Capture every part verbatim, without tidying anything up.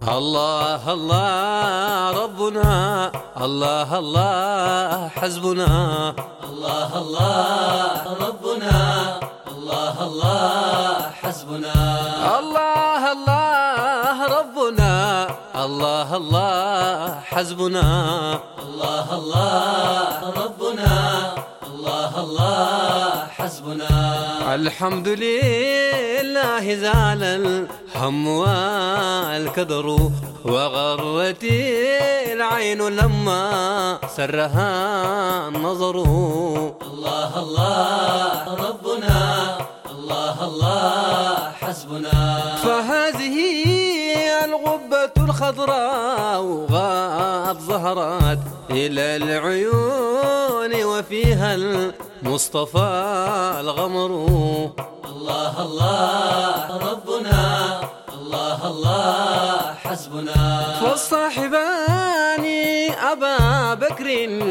الله الله ربنا، الله الله حسبنا. الله الله ربنا، الله الله حسبنا. الله الله ربنا، الله الله حسبنا. الله الله ربنا، الله الله حسبنا. الحمد لله زال الهم والكدر، وغرت العين لما سرها النظر. الله الله ربنا، الله الله حسبنا. فهذه الغبة الخضراء قد ظهرت إلى العيون، وفيها المصطفى الغمر. الله الله ربنا، الله الله حسبنا. فالصاحبان أبا بكر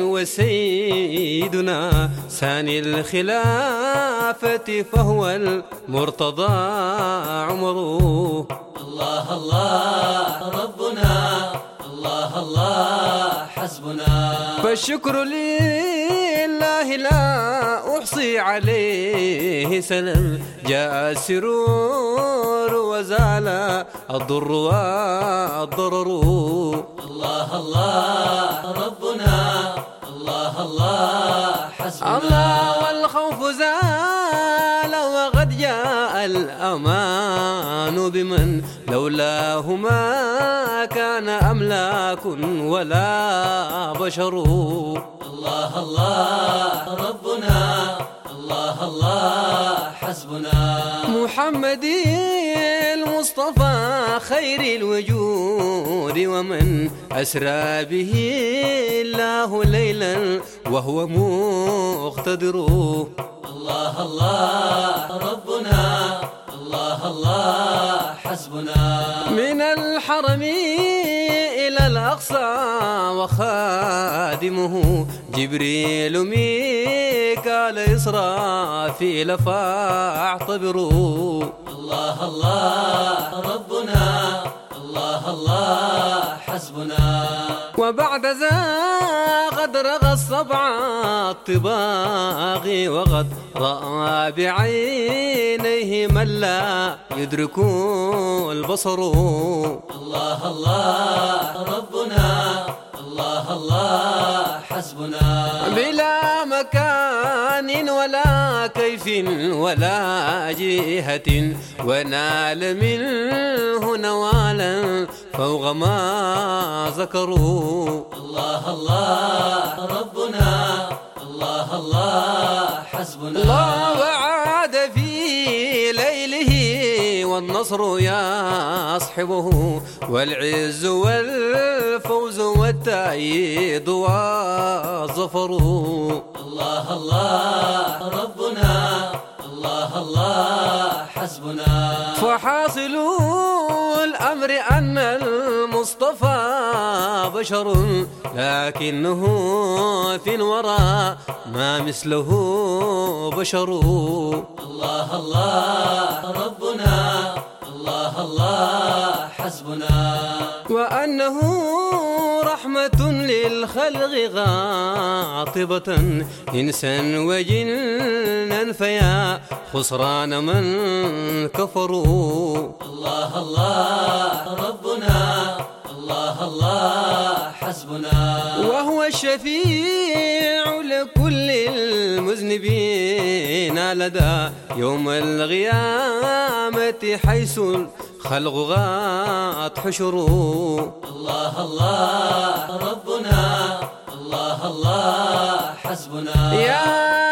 وسيدنا ثاني الخلافة، فهو المرتضى عمر. الله الله ربنا، الله الله حسبنا. فالشكر لله لا أحصي عليه سلام، جاء السرور وزال الضر والضرر. الله الله ربنا، الله الله حسبنا. الله والخوف زال وقد جاء الأمان، بمن لولاه ما كان أملاك ولا بشر. الله الله ربنا، الله الله حسبنا. محمد المصطفى خير الوجود، ومن أسرى به الله ليلا وهو مقتدر. الله الله ربنا، الله الله حسبنا. من الحرم إلى الأقصى وخادمه جبريل ميكال إسرافيل فاعتبروا. الله الله ربنا، الله الله حسبنا. وبعد ذا قد رغى السبع الطباغ، وقد رأى بعينيه من لا يدرك البصر. الله الله ربنا، الله الله حسبنا. بلا مكان ولا كيف ولا جهة، ونال منه نوالا فوق ما ذكروا. الله الله ربنا، الله الله حسبنا. الله وعاد في ليله والنصر يصحبه، والعز والفوز والتأييد والظفر. الله الله ربنا، الله الله حسبنا. فحاصل الأمر أن المصطفى بشر، لكنه في الورى ما مثله بشر. الله الله ربنا، الله الله حسبنا. وأنه رحمة للخلق غاطبة، إنسا وجنا، فيا خسران من كفروا. الله الله ربنا، الله الله حسبنا. وهو الشفيع لكل المذنبين لدى يوم القيامة، حيث الخلق غات حشروا. الله الله ربنا، الله الله حسبنا. يا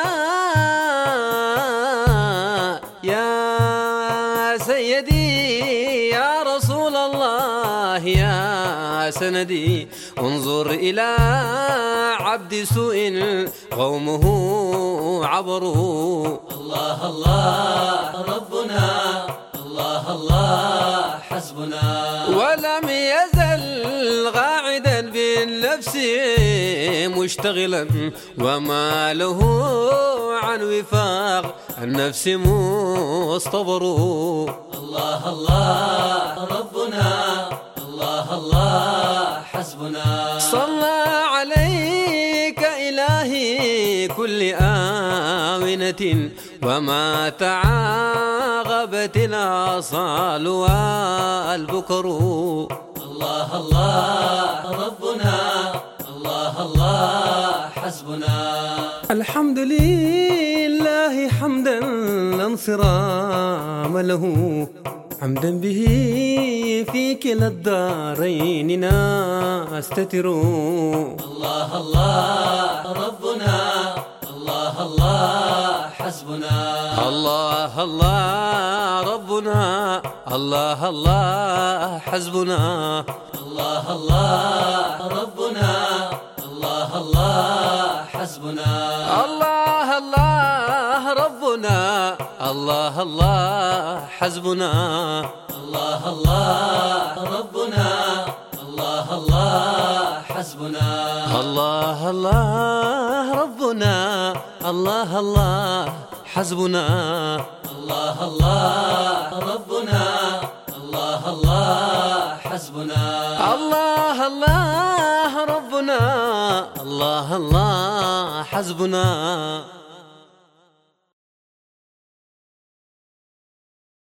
يا سيدي يا رسول الله يا سندي، انظر إلى عبد سوء قومه عبروا. الله الله ربنا، الله الله حسبنا. ولم يزل قاعدا بالنفس مشتغلا، وما له عن وفاق النفس مصطبر. الله الله ربنا، الله الله حسبنا. صلى عليك إلهي كل آونة وما تعاقبت الآصال والبكر. الله الله ربنا، الله الله حسبنا. الحمد لله حمدا لا انصرام له، حمدا به في كلا الدارين نستتر. الله الله ربنا، الله الله حسبنا. الله الله ربنا، الله الله حسبنا. الله الله ربنا، الله الله حسبنا. الله الله ربنا، الله الله حسبنا. الله الله ربنا، الله الله حسبنا. الله الله ربنا، الله الله حسبنا. الله الله ربنا، الله الله حسبنا. الله الله ربنا، الله الله حسبنا.